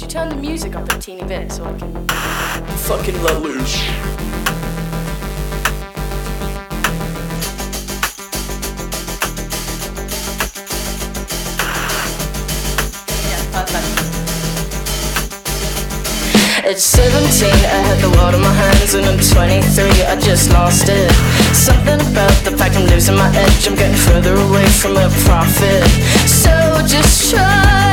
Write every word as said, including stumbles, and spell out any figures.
turn the music up a teeny bit so I can fucking let loose? It's seventeen, I had the world in my hands, and I'm twenty-three, I just lost it. Something about the fact I'm losing my edge, I'm getting further away from a profit. So just try